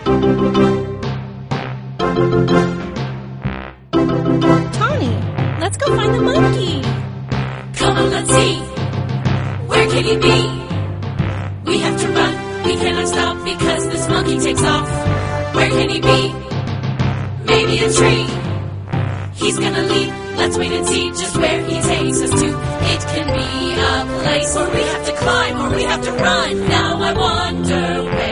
Tawny, let's go find the monkey. Come on, let's see. Where can he be? We have to run. We cannot stop because this monkey takes off. Where can he be? Maybe a tree. He's gonna leap. Let's wait and see just where he takes us to. It can be a place where we have to climb or we have to run. Now I wonder where